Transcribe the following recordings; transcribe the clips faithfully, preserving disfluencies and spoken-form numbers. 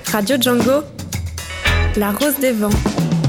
Radio Django, la rose des vents.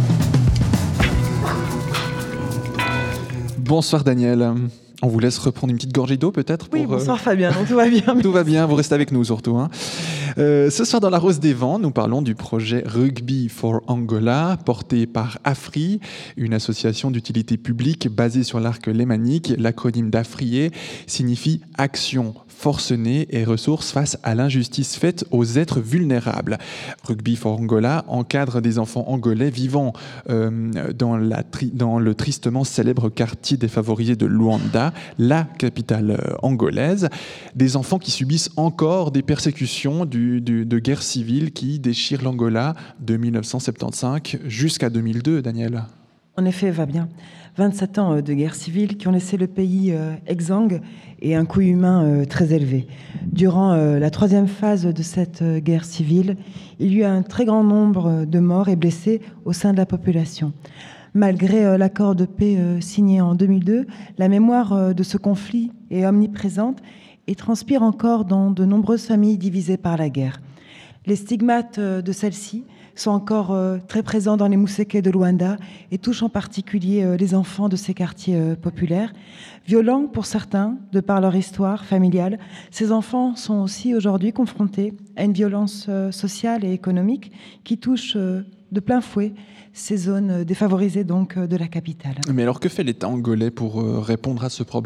Bonsoir Daniel. On vous laisse reprendre une petite gorgée d'eau peut-être pour, Oui, bonsoir euh... Fabien, donc tout va bien. Tout va bien, vous restez avec nous surtout. Hein. Euh, ce soir dans la Rose des Vents, nous parlons du projet Rugby for Angola, porté par AFRI, une association d'utilité publique basée sur l'arc lémanique. L'acronyme d'AFRIE signifie Action forcenée et ressources face à l'injustice faite aux êtres vulnérables. Rugby for Angola encadre des enfants angolais vivant euh, dans, la tri- dans le tristement célèbre quartier défavorisé de Luanda, la capitale euh, angolaise. Des enfants qui subissent encore des persécutions du, du, de guerre civile qui déchirent l'Angola de dix-neuf cent soixante-quinze jusqu'à deux mille deux, Daniel. En effet, Fabien, vingt-sept ans de guerre civile qui ont laissé le pays euh, exsangue et un coût humain euh, très élevé. Durant euh, la troisième phase de cette euh, guerre civile, il y a eu un très grand nombre de morts et blessés au sein de la population. Malgré euh, l'accord de paix euh, signé en deux mille deux, la mémoire euh, de ce conflit est omniprésente et transpire encore dans de nombreuses familles divisées par la guerre. Les stigmates euh, de celle-ci sont encore euh, très présents dans les Mousseke de Luanda et touchent en particulier euh, les enfants de ces quartiers euh, populaires. Violents pour certains, de par leur histoire familiale, ces enfants sont aussi aujourd'hui confrontés à une violence euh, sociale et économique qui touche euh, de plein fouet ces zones euh, défavorisées donc, euh, de la capitale. Mais alors que fait l'État angolais pour euh, répondre à ce problème ?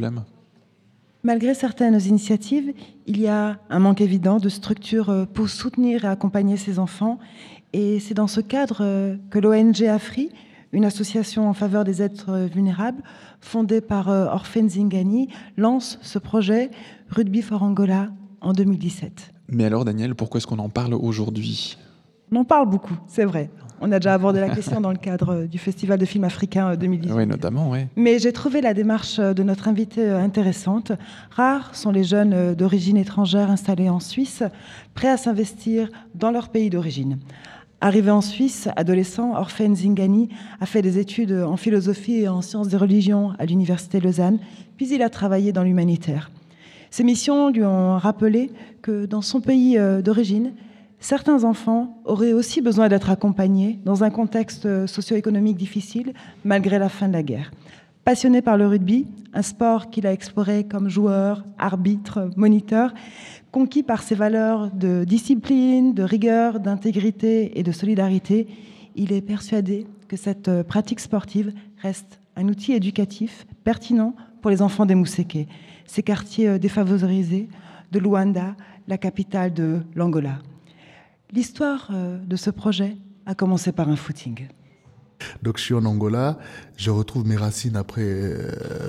Malgré certaines initiatives, il y a un manque évident de structures pour soutenir et accompagner ces enfants. Et c'est dans ce cadre que l'O N G AFRI, une association en faveur des êtres vulnérables, fondée par Orphan Zingani, lance ce projet Rugby for Angola en deux mille dix-sept. Mais alors Daniel, pourquoi est-ce qu'on en parle aujourd'hui ? On en parle beaucoup, c'est vrai. On a déjà abordé la question dans le cadre du Festival de films africains deux mille dix-huit. Oui, notamment, oui. Mais j'ai trouvé la démarche de notre invité intéressante. Rares sont les jeunes d'origine étrangère installés en Suisse, prêts à s'investir dans leur pays d'origine. Arrivé en Suisse, adolescent, Orphan Zingani a fait des études en philosophie et en sciences des religions à l'université de Lausanne, puis il a travaillé dans l'humanitaire. Ses missions lui ont rappelé que dans son pays d'origine, certains enfants auraient aussi besoin d'être accompagnés dans un contexte socio-économique difficile, malgré la fin de la guerre. Passionné par le rugby, un sport qu'il a exploré comme joueur, arbitre, moniteur, conquis par ses valeurs de discipline, de rigueur, d'intégrité et de solidarité, il est persuadé que cette pratique sportive reste un outil éducatif pertinent pour les enfants des Mousseke, ces quartiers défavorisés de Luanda, la capitale de l'Angola. L'histoire de ce projet a commencé par un footing. Donc je suis en Angola, je retrouve mes racines après euh,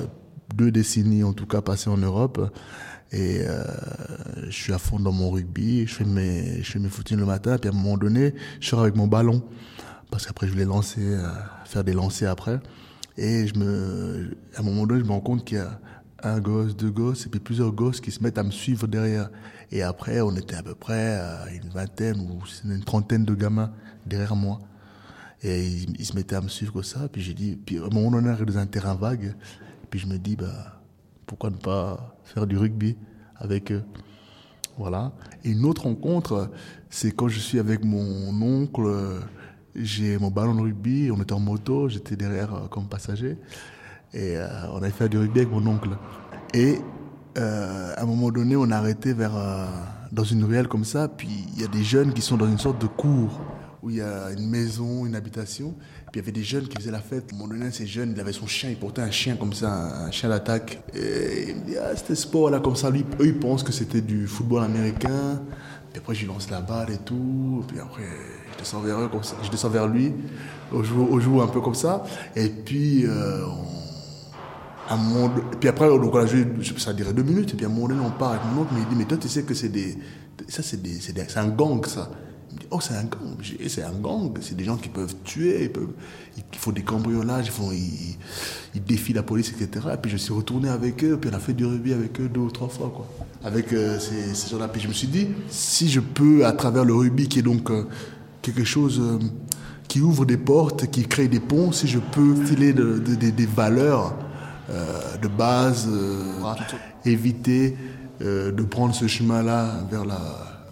deux décennies en tout cas passées en Europe et euh, je suis à fond dans mon rugby, je fais mes, je fais mes footings le matin puis à un moment donné je sors avec mon ballon parce qu'après je voulais lancer, euh, faire des lancers après et je me, à un moment donné je me rends compte qu'il y a un gosse, deux gosses et puis plusieurs gosses qui se mettent à me suivre derrière. Et après, on était à peu près à une vingtaine ou une trentaine de gamins derrière moi. Et ils, ils se mettaient à me suivre comme ça. Puis j'ai dit, puis à un moment donné, on arrive dans un terrain vague. Puis je me dis, bah, pourquoi ne pas faire du rugby avec eux? Voilà. Et une autre rencontre, c'est quand je suis avec mon oncle, j'ai mon ballon de rugby, on était en moto, j'étais derrière comme passager. Et euh, on avait fait du rugby avec mon oncle. Et euh, à un moment donné, on a arrêté vers, euh, dans une ruelle comme ça. Puis il y a des jeunes qui sont dans une sorte de cour où il y a une maison, une habitation. Puis il y avait des jeunes qui faisaient la fête. À un moment donné, ces jeunes, il avait son chien, il portait un chien comme ça, un chien d'attaque. Et il me dit, ah, c'était sport là comme ça. Lui, eux, ils pensent que c'était du football américain. Puis après, je lui lance la balle et tout. Puis après, je descends vers eux comme ça. Je descends vers lui, on joue, on joue un peu comme ça. Et puis, euh, on À un moment de... Puis après, donc on a joué, ça dirait deux minutes, et puis à un moment donné, on part avec mon oncle, mais il dit, mais toi, tu sais que c'est des... Ça, c'est, des... c'est, des... c'est un gang, ça. Il me dit, oh, c'est un gang. Je dis, c'est un gang, c'est des gens qui peuvent tuer, ils, peuvent... ils font des cambriolages, ils, font... ils... ils défient la police, et cetera. Et puis je suis retourné avec eux, puis on a fait du rugby avec eux deux ou trois fois, quoi. Avec euh, ces... ces gens-là. Puis je me suis dit, si je peux, à travers le rugby, qui est donc euh, quelque chose... Euh, qui ouvre des portes, qui crée des ponts, si je peux filer de, de, de, des valeurs Euh, de base, euh, éviter euh, de prendre ce chemin-là vers la,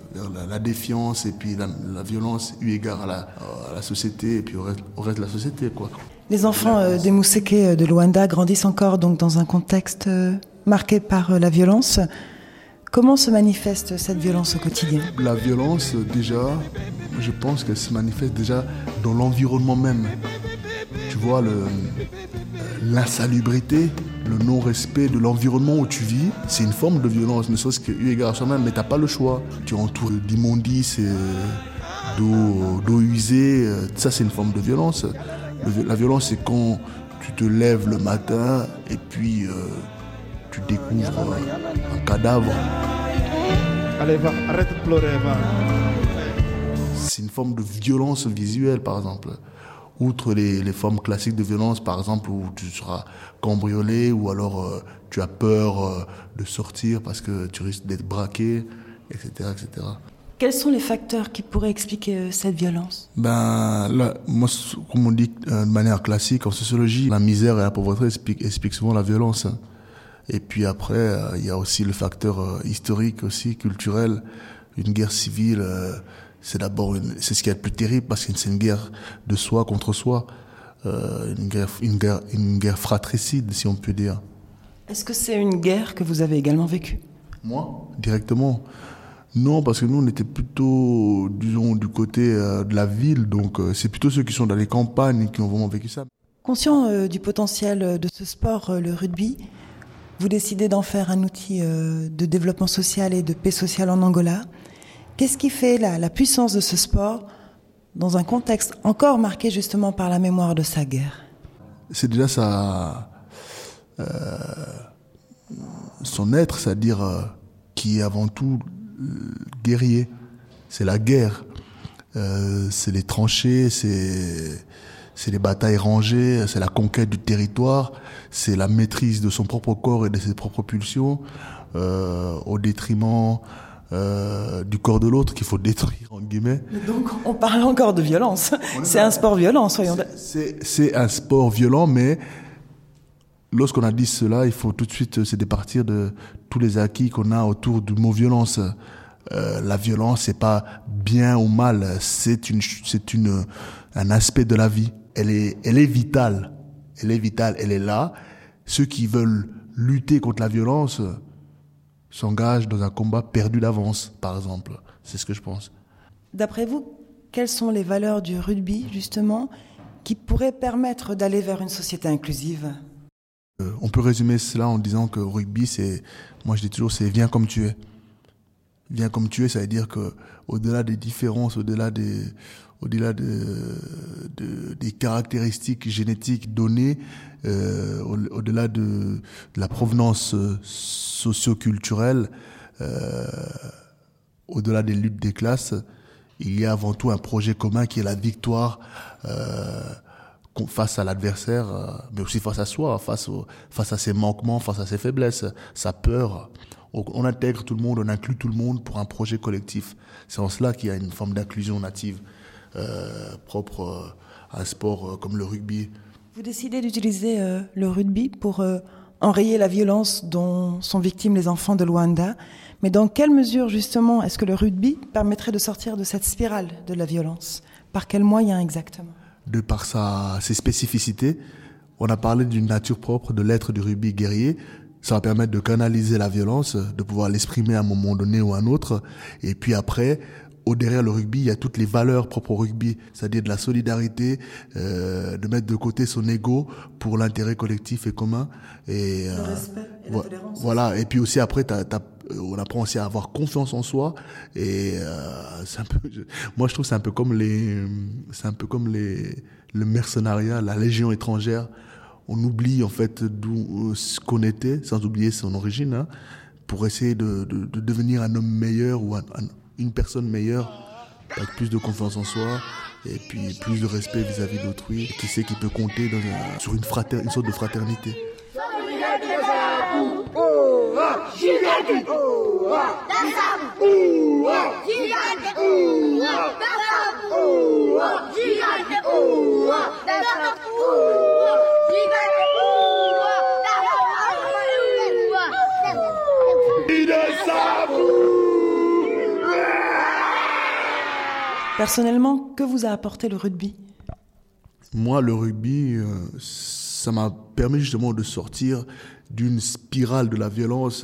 la, la défiance et puis la, la violence eu égard à la, à la société et puis au reste, au reste de la société, quoi. Les enfants euh, des Mousseke de Luanda grandissent encore donc dans un contexte euh, marqué par euh, la violence. Comment se manifeste cette violence au quotidien ? La violence, déjà, je pense qu'elle se manifeste déjà dans l'environnement même. Tu vois, le, l'insalubrité, le non-respect de l'environnement où tu vis, c'est une forme de violence, ne serait-ce que eu égard à soi-même, mais t'as pas le choix. Tu es entouré d'immondices, et d'eau, d'eau usée, ça c'est une forme de violence. Le, la violence, c'est quand tu te lèves le matin et puis euh, tu découvres euh, un cadavre. Allez, va, arrête de pleurer, va. C'est une forme de violence visuelle, par exemple. Outre les, les formes classiques de violence, par exemple, où tu seras cambriolé ou alors euh, tu as peur euh, de sortir parce que tu risques d'être braqué, et cetera, et cetera. Quels sont les facteurs qui pourraient expliquer euh, cette violence ? Ben, là, moi, comme on dit euh, de manière classique en sociologie, la misère et la pauvreté expliquent, expliquent souvent la violence. Et puis après, euh, il y a aussi le facteur euh, historique aussi, culturel. Une guerre civile, euh, c'est d'abord une, c'est ce qui est le plus terrible parce que c'est une guerre de soi contre soi, euh, une guerre, une guerre, une guerre fratricide, si on peut dire. Est-ce que c'est une guerre que vous avez également vécue ? Moi, directement. Non, parce que nous, on était plutôt, disons, du côté euh, de la ville, donc euh, c'est plutôt ceux qui sont dans les campagnes qui ont vraiment vécu ça. Conscient euh, du potentiel de ce sport, euh, le rugby, vous décidez d'en faire un outil euh, de développement social et de paix sociale en Angola. Qu'est-ce qui fait la, la puissance de ce sport dans un contexte encore marqué justement par la mémoire de sa guerre ? C'est déjà sa, euh, son être, c'est-à-dire euh, qui est avant tout guerrier. C'est la guerre. Euh, c'est les tranchées, c'est, c'est les batailles rangées, c'est la conquête du territoire, c'est la maîtrise de son propre corps et de ses propres pulsions, euh, au détriment euh, du corps de l'autre qu'il faut détruire, entre guillemets. Donc on parle encore de violence. C'est un sport violent, soyons d'accord. C'est, c'est un sport violent, mais lorsqu'on a dit cela, il faut tout de suite se départir de tous les acquis qu'on a autour du mot violence. Euh, la violence, c'est pas bien ou mal, c'est une, c'est une, un aspect de la vie. Elle est, elle est vitale. Elle est vitale, elle est là. Ceux qui veulent lutter contre la violence s'engagent dans un combat perdu d'avance, par exemple. C'est ce que je pense. D'après vous, quelles sont les valeurs du rugby, justement, qui pourraient permettre d'aller vers une société inclusive ? Euh, on peut résumer cela en disant que le rugby, c'est, moi je dis toujours, c'est viens comme tu es. Viens comme tu es, ça veut dire que au-delà des différences, au-delà des, au-delà de, de, des caractéristiques génétiques données, euh, au, au-delà de, de la provenance socio-culturelle, euh, au-delà des luttes des classes, il y a avant tout un projet commun qui est la victoire euh, face à l'adversaire, mais aussi face à soi, face, au, face à ses manquements, face à ses faiblesses, sa peur. On intègre tout le monde, on inclut tout le monde pour un projet collectif. C'est en cela qu'il y a une forme d'inclusion native euh, propre à un sport comme le rugby. Vous décidez d'utiliser euh, le rugby pour euh, enrayer la violence dont sont victimes les enfants de Luanda. Mais dans quelle mesure, justement, est-ce que le rugby permettrait de sortir de cette spirale de la violence ? Par quels moyens exactement ? De par sa, ses spécificités, on a parlé d'une nature propre de l'être du rugby guerrier. Ça va permettre de canaliser la violence, de pouvoir l'exprimer à un moment donné ou à un autre. Et puis après, au derrière le rugby, il y a toutes les valeurs propres au rugby, c'est-à-dire de la solidarité, euh, de mettre de côté son ego pour l'intérêt collectif et commun. Et, le euh, respect et la vo- tolérance. Voilà. Et puis aussi après, t'as, t'as, on apprend aussi à avoir confiance en soi. Et euh, c'est un peu, je, moi je trouve que c'est un peu comme les, c'est un peu comme les, le mercenariat, la légion étrangère. On oublie en fait d'où ce qu'on était, sans oublier son origine, hein, pour essayer de, de, de devenir un homme meilleur ou un, un, une personne meilleure, avec plus de confiance en soi et puis plus de respect vis-à-vis d'autrui, qui sait qu'il peut compter dans un, sur une, frater, une sorte de fraternité. Personnellement, que vous a apporté le rugby ? Moi, le rugby, euh, ça m'a permis justement de sortir d'une spirale de la violence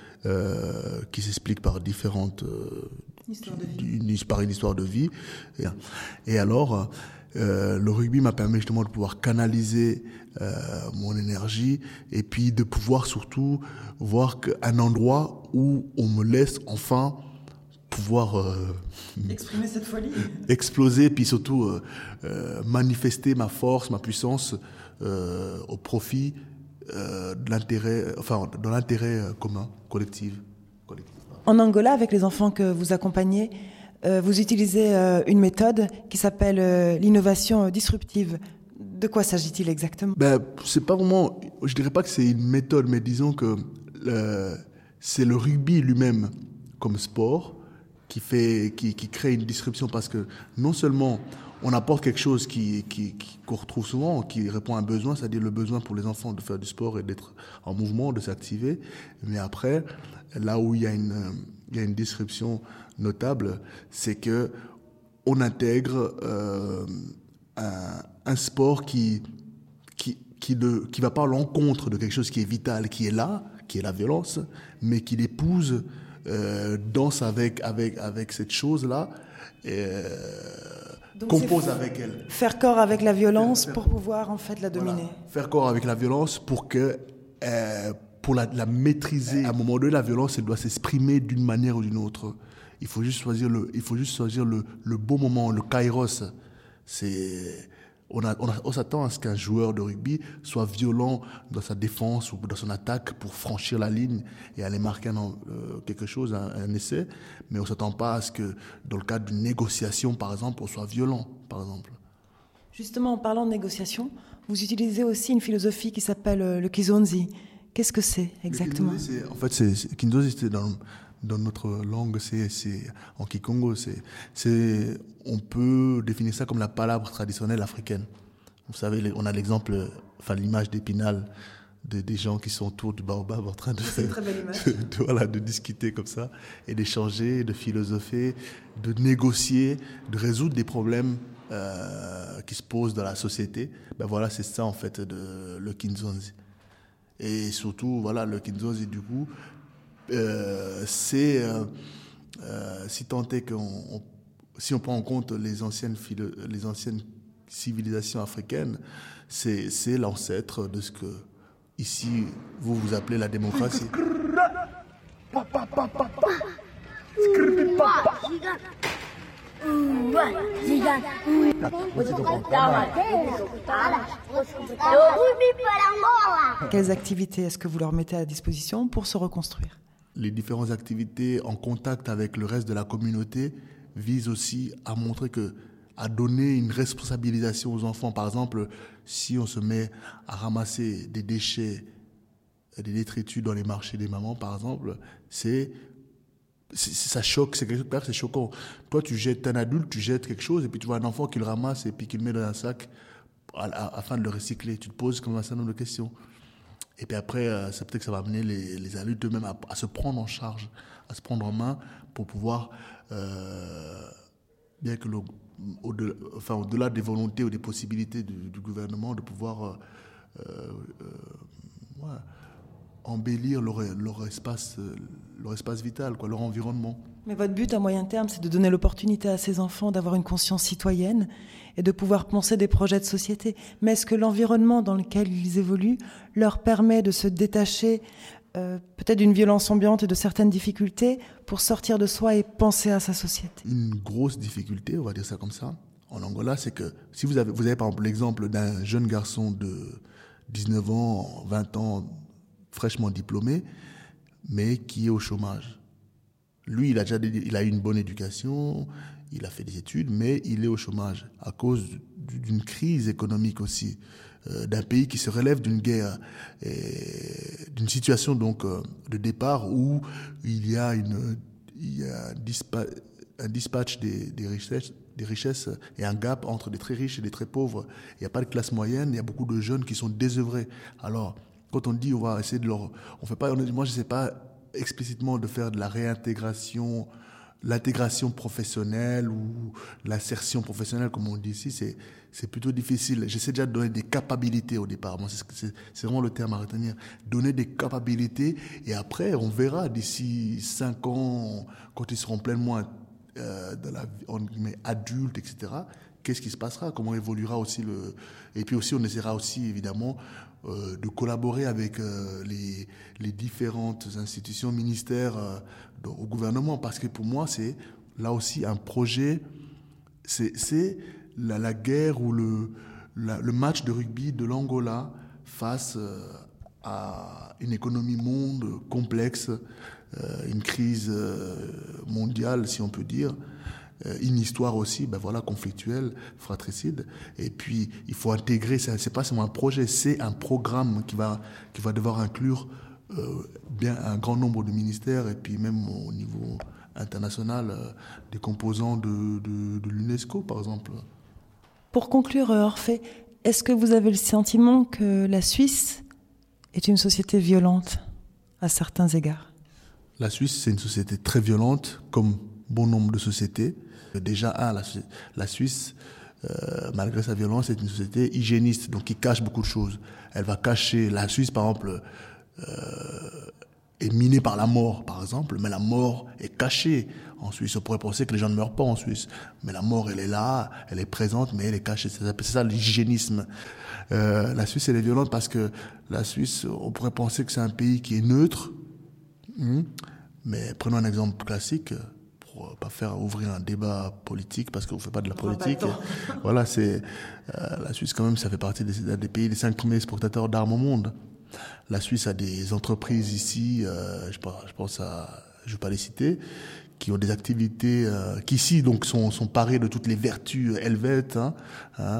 euh, qui s'explique par différentes... Euh, Histoire de vie. Une, par une histoire de vie. Et, et alors, euh, le rugby m'a permis justement de pouvoir canaliser euh, mon énergie et puis de pouvoir surtout voir qu'un endroit où on me laisse enfin pouvoir euh, exprimer cette folie, exploser, puis surtout euh, euh, manifester ma force, ma puissance euh, au profit euh, de l'intérêt, enfin, de l'intérêt commun, collectif. collectif. En Angola, avec les enfants que vous accompagnez, euh, vous utilisez euh, une méthode qui s'appelle euh, l'innovation disruptive. De quoi s'agit-il exactement ? Ben, c'est pas vraiment, je dirais pas que c'est une méthode, mais disons que le, c'est le rugby lui-même comme sport qui fait, qui, qui crée une disruption, parce que non seulement on apporte quelque chose qui, qui, qui, qu'on retrouve souvent, qui répond à un besoin, c'est-à-dire le besoin pour les enfants de faire du sport et d'être en mouvement, de s'activer. Mais après, là où il y a une, il y a une disruption notable, c'est que on intègre euh, un, un sport qui qui qui ne qui va pas à l'encontre de quelque chose qui est vital, qui est là, qui est la violence, mais qui l'épouse, euh, danse avec avec avec cette chose-là. Et, euh, Donc compose avec elle. Faire corps avec la violence faire, faire, pour pouvoir en fait la dominer. Voilà. Faire corps avec la violence pour que euh, pour la, la maîtriser. À un moment donné, la violence, elle doit s'exprimer d'une manière ou d'une autre. Il faut juste choisir le, il faut juste choisir le, le bon moment, le kairos. C'est, on, a, on, a, on s'attend à ce qu'un joueur de rugby soit violent dans sa défense ou dans son attaque pour franchir la ligne et aller marquer un, euh, quelque chose, un, un essai. Mais on ne s'attend pas à ce que, dans le cadre d'une négociation, par exemple, on soit violent, par exemple. Justement, en parlant de négociation, vous utilisez aussi une philosophie qui s'appelle euh, le kizunzi. Qu'est-ce que c'est exactement ? Le Kinzozi, c'est, en fait, c'est, c'est, Kinzozi, c'est dans, dans notre langue, c'est, c'est en Kikongo, c'est, c'est, on peut définir ça comme la palabre traditionnelle africaine. Vous savez, on a l'exemple, enfin l'image d'Épinal, de, des gens qui sont autour du baobab en train de, c'est une très belle image. de, de, voilà, de discuter comme ça, et d'échanger, de philosopher, de négocier, de résoudre des problèmes euh, qui se posent dans la société. Ben voilà, c'est ça en fait de, le Kinzozi. Et surtout, voilà, le Kinzozi, du coup, euh, c'est, euh, euh, si tant est qu'on, on, si on prend en compte les anciennes, philo, les anciennes civilisations africaines, c'est, c'est l'ancêtre de ce que, ici, vous vous appelez la démocratie. Quelles activités est-ce que vous leur mettez à disposition pour se reconstruire ? Les différentes activités en contact avec le reste de la communauté visent aussi à montrer que, à donner une responsabilisation aux enfants. Par exemple, si on se met à ramasser des déchets, des détritus dans les marchés des mamans, par exemple, c'est C'est, ça choque, c'est quelque part, c'est choquant. Toi, tu jettes un adulte, tu jettes quelque chose, et puis tu vois un enfant qui le ramasse et puis qui le met dans un sac à, à, afin de le recycler. Tu te poses comme un certain nombre de questions. Et puis après, euh, c'est peut-être que ça va amener les, les adultes eux-mêmes à, à se prendre en charge, à se prendre en main pour pouvoir, euh, bien que le, au-delà, enfin, au-delà des volontés ou des possibilités du, du gouvernement, de pouvoir euh, euh, ouais, embellir leur, leur, espace, leur espace vital, quoi, leur environnement. Mais votre but à moyen terme, c'est de donner l'opportunité à ces enfants d'avoir une conscience citoyenne et de pouvoir penser des projets de société. Mais est-ce que l'environnement dans lequel ils évoluent leur permet de se détacher euh, peut-être d'une violence ambiante et de certaines difficultés pour sortir de soi et penser à sa société ? Une grosse difficulté, on va dire ça comme ça, en Angola, c'est que si vous avez, vous avez par exemple l'exemple d'un jeune garçon de dix-neuf ans, vingt ans, fraîchement diplômé, mais qui est au chômage. Lui, il a déjà il a eu une bonne éducation, il a fait des études, mais il est au chômage à cause d'une crise économique aussi, euh, d'un pays qui se relève d'une guerre, et d'une situation donc euh, de départ où il y a, une, il y a un, dispa, un dispatch des, des, richesses, des richesses et un gap entre des très riches et des très pauvres. Il n'y a pas de classe moyenne, il y a beaucoup de jeunes qui sont désœuvrés. Alors, quand on dit on va essayer de leur... On fait pas, moi, je ne sais pas explicitement de faire de la réintégration l'intégration professionnelle ou l'insertion professionnelle, comme on dit ici, c'est, c'est plutôt difficile. J'essaie déjà de donner des capacités au départ. Bon, c'est, c'est, c'est vraiment le terme à retenir. Donner des capacités et après, on verra d'ici cinq ans, quand ils seront pleinement euh, dans la vie, on met adultes, et cetera, qu'est-ce qui se passera, comment évoluera aussi le... Et puis aussi, on essaiera aussi, évidemment, euh, de collaborer avec euh, les, les différentes institutions, ministères euh, au gouvernement, parce que pour moi, c'est là aussi un projet, c'est, c'est la, la guerre ou le, la, le match de rugby de l'Angola face euh, à une économie monde complexe, euh, une crise euh, mondiale, si on peut dire, euh, une histoire aussi, ben voilà, conflictuelle, fratricide. Et puis, il faut intégrer, c'est, c'est pas seulement un projet, c'est un programme qui va, qui va devoir inclure euh, bien un grand nombre de ministères et puis même au niveau international, euh, des composants de, de, de l'UNESCO, par exemple. Pour conclure, Orphée, est-ce que vous avez le sentiment que la Suisse est une société violente à certains égards? La Suisse, c'est une société très violente, comme bon nombre de sociétés. Déjà, un, la, la Suisse, euh, malgré sa violence, est une société hygiéniste, donc qui cache beaucoup de choses. Elle va cacher... La Suisse, par exemple, euh, est minée par la mort, par exemple, mais la mort est cachée en Suisse. On pourrait penser que les gens ne meurent pas en Suisse, mais la mort, elle est là, elle est présente, mais elle est cachée. C'est ça, c'est ça l'hygiénisme. Euh, la Suisse, elle est violente parce que la Suisse, on pourrait penser que c'est un pays qui est neutre, hum, mais prenons un exemple classique, pour pas faire ouvrir un débat politique, parce qu'on ne fait pas de la politique. Voilà, c'est euh, la Suisse, quand même, ça fait partie des, des pays, des cinq premiers exportateurs d'armes au monde. La Suisse a des entreprises ici, euh, je, je pense à, je ne vais pas les citer, qui ont des activités euh, qui ici donc sont, sont parées de toutes les vertus helvètes, hein, hein,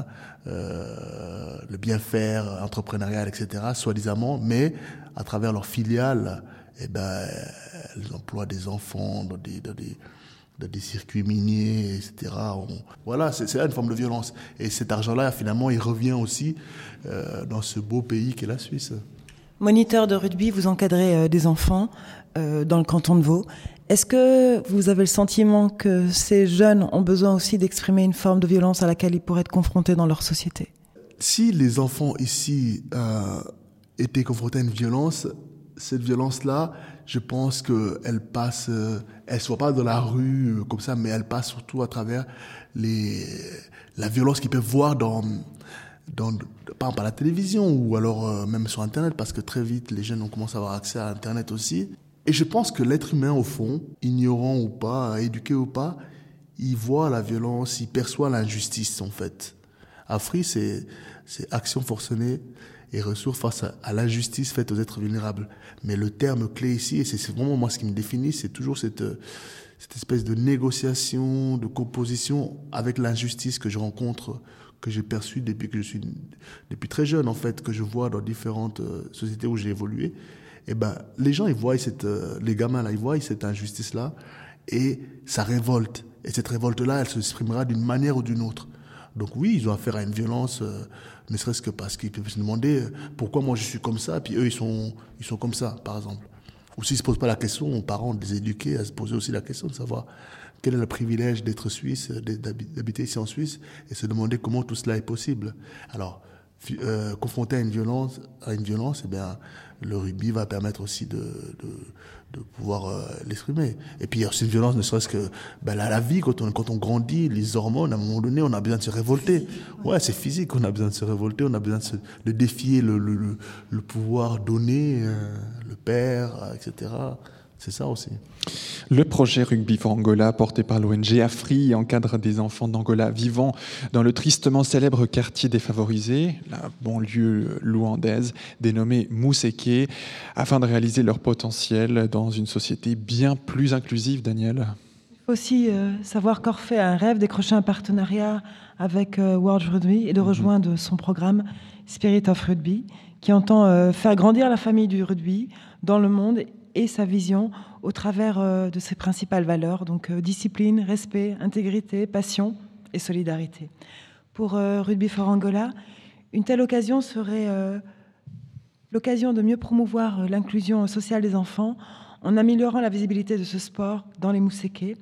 euh, le bien-faire entrepreneurial, et cetera, soi-disant, mais à travers leurs filiales, eh ben, elles emploient des enfants dans des, dans des, dans des circuits miniers, et cetera. On, voilà, c'est, c'est là une forme de violence. Et cet argent-là, finalement, il revient aussi euh, dans ce beau pays qu'est la Suisse. Moniteur de rugby, vous encadrez euh, des enfants euh, dans le canton de Vaud. Est-ce que vous avez le sentiment que ces jeunes ont besoin aussi d'exprimer une forme de violence à laquelle ils pourraient être confrontés dans leur société? Si les enfants ici euh, étaient confrontés à une violence, cette violence-là, je pense qu'elle passe, euh, elle ne soit pas dans la rue euh, comme ça, mais elle passe surtout à travers les, la violence qu'ils peuvent voir dans... Dans, par exemple à la télévision ou alors euh, même sur Internet, parce que très vite les jeunes ont commencé à avoir accès à Internet aussi. Et je pense que l'être humain, au fond, ignorant ou pas, éduqué ou pas, il voit la violence, il perçoit l'injustice en fait. Afri, c'est, c'est action forcenée et ressources face à, à l'injustice faite aux êtres vulnérables. Mais le terme clé ici, et c'est, c'est vraiment moi ce qui me définit, c'est toujours cette, cette espèce de négociation, de composition avec l'injustice que je rencontre, que j'ai perçu depuis que je suis depuis très jeune en fait, que je vois dans différentes euh, sociétés où j'ai évolué. Et ben les gens ils voient cette euh, les gamins là ils voient cette injustice là et ça révolte, et cette révolte là elle s'exprimera d'une manière ou d'une autre. Donc oui, ils ont affaire à une violence, euh, ne serait-ce que parce qu'ils peuvent se demander euh, pourquoi moi je suis comme ça puis eux ils sont ils sont comme ça par exemple. Ou s'ils se posent pas la question, aux parents de les éduquer à se poser aussi la question de savoir quel est le privilège d'être suisse, d'habiter ici en Suisse, et se demander comment tout cela est possible. Alors, euh, confronté à une violence, à une violence, eh bien, le rugby va permettre aussi de, de, de pouvoir euh, l'exprimer. Et puis, il y a aussi une violence, ne serait-ce que ben, la, la vie, quand on, quand on grandit, les hormones, à un moment donné, on a besoin de se révolter. Ouais, c'est physique, on a besoin de se révolter, on a besoin de, se, de défier le, le, le, le pouvoir donné, euh, le père, et cetera. C'est ça aussi. Le projet Rugby for Angola, porté par l'O N G Afri, encadre des enfants d'Angola vivant dans le tristement célèbre quartier défavorisé, la banlieue luandaise, dénommée Mousseke, afin de réaliser leur potentiel dans une société bien plus inclusive, Daniel. Il faut aussi euh, savoir qu'Orphée a un rêve, décrocher un partenariat avec euh, World Rugby et de rejoindre mm-hmm. son programme Spirit of Rugby, qui entend euh, faire grandir la famille du rugby dans le monde et sa vision au travers euh, de ses principales valeurs, donc euh, discipline, respect, intégrité, passion et solidarité. Pour euh, Rugby for Angola, une telle occasion serait euh, l'occasion de mieux promouvoir euh, l'inclusion sociale des enfants en améliorant la visibilité de ce sport dans les Mousseke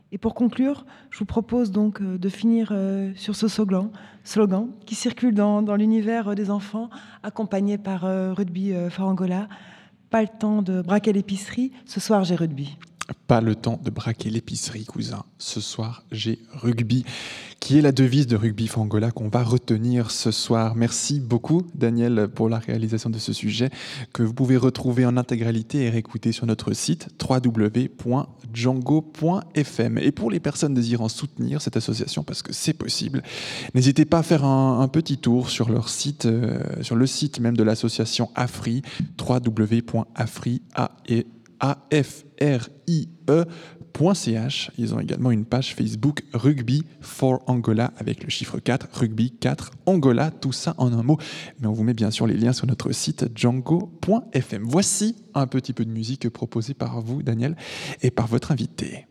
Et pour conclure, je vous propose donc de finir sur ce slogan, slogan qui circule dans, dans l'univers des enfants, accompagné par Rugby for Angola. Pas le temps de braquer l'épicerie, ce soir j'ai rugby. Pas le temps de braquer l'épicerie, cousin. Ce soir, j'ai rugby, qui est la devise de Rugby for Angola qu'on va retenir ce soir. Merci beaucoup, Daniel, pour la réalisation de ce sujet, que vous pouvez retrouver en intégralité et réécouter sur notre site w w w point django point f m. Et pour les personnes désirant soutenir cette association, parce que c'est possible, n'hésitez pas à faire un, un petit tour sur leur site, euh, sur le site même de l'association AFRI, w w w point afri point c h. Ils ont également une page Facebook Rugby for Angola avec le chiffre quatre, Rugby quatre, Angola, tout ça en un mot. Mais on vous met bien sûr les liens sur notre site django point f m. Voici un petit peu de musique proposée par vous, Daniel, et par votre invité.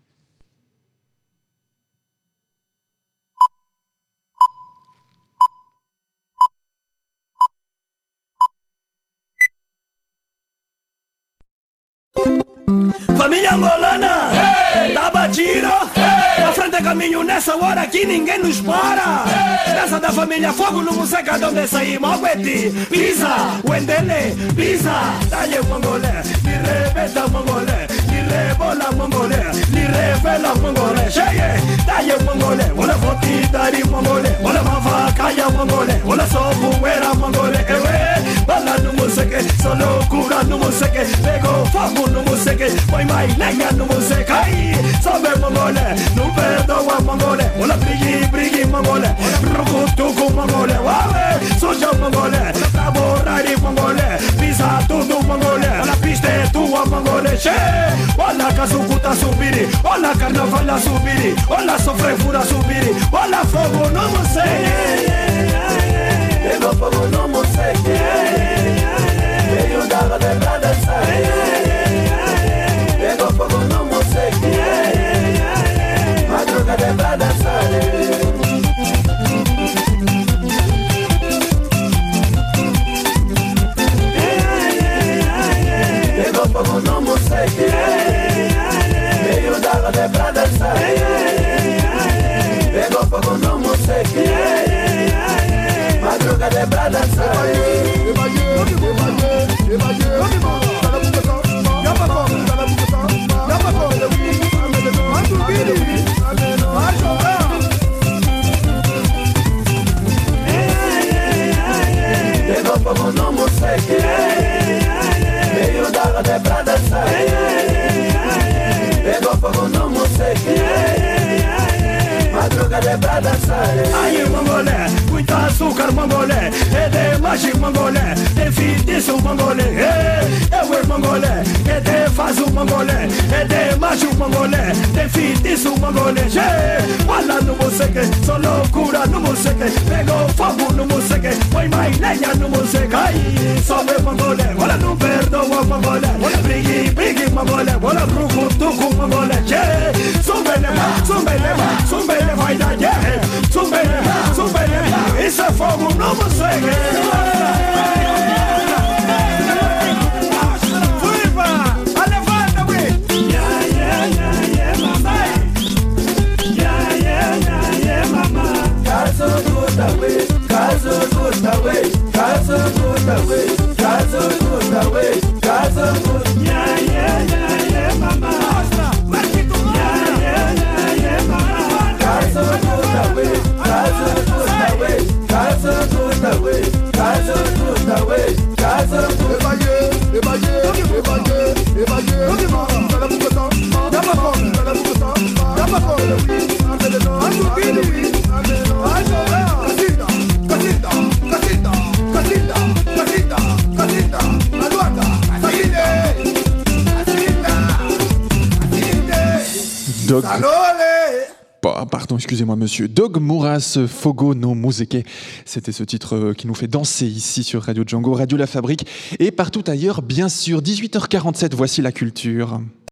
Família angolana, hey! Tá batido, hey! Na frente caminho nessa hora aqui ninguém nos para, hey! Dança da família Fogo no Museca, donde saímos Mogueti, Pisa, Wendele, Pisa, dale mongolé, li rebeta mongolé, li rebola mongolé, li revela mongolé, cheye, dale mongolé, wala foti dari mongolé, wala mavacaya mongolé, wala sobuera mongolé, ewe, bala no Museca, solo cura no Museca, pego fogo no Museca, põe mais lenha no Museca, sobe mongolé, não perdoa mongolé, wala brigui, brigui mongolé, rucutucu mongolé, uave, soja mongolé, traborari mongolé, pisa tudo mongolé, wala piste tua mongolé, che, wala casucuta subiri, wala carnaval a subiri, wala sofrefura subiri, wala fogo no Museca, pegou fogo no Museca, veio da roda pra dançar, pegou fogo no Museca, madrugada pra dançar. Pegou fogo no Museca, veio da roda pra dançar, pegou fogo no Museca, madrugada pra dançar. Pegou fogo no Museca, veio da roda pra dançar, pegou fogo no Museca, madrugada pra dançar. Aí mongolé, muito açúcar mongolé, é de mágico mongolé, tem feitiço mongolé, é o mongolé, é de fazo mongolé, é de mágico mongolé, tem feitiço mongolé, fala no Museca, só loucura no Museca, pegou fogo no Museca, põe mais lenha no Museca, aí sobe mongolé, olha não perdoa mongolé, olha brigui, brigui mongolé, olha rucutucu mongolé, sumbele, sumbele, sumbele vai dar guerra, sumbele, sumbele, isso é fogo no Museca. Caso gusta wey, caso gusta wey, caso gusta wey, caso gusta, yeah yeah yeah yeah mama, yeah yeah yeah yeah mama, caso gusta wey, caso gusta wey, caso gusta wey, caso gusta wey, caso gusta. Ebaye, ebaye, ebaye, ebaye, dala bukata, dala bukata, dala bukata, dala bukata, andele no, andele no, andele no, andele no. Casita, casita, casita, casita, casita, Aluata, Saïde, Saïde, Saïde, Dog. Salole. Pardon, excusez-moi monsieur. Dog Mouras Fogo no Museca. C'était ce titre qui nous fait danser ici sur Radio Django, Radio La Fabrique et partout ailleurs, bien sûr. dix-huit heures quarante-sept, voici la culture.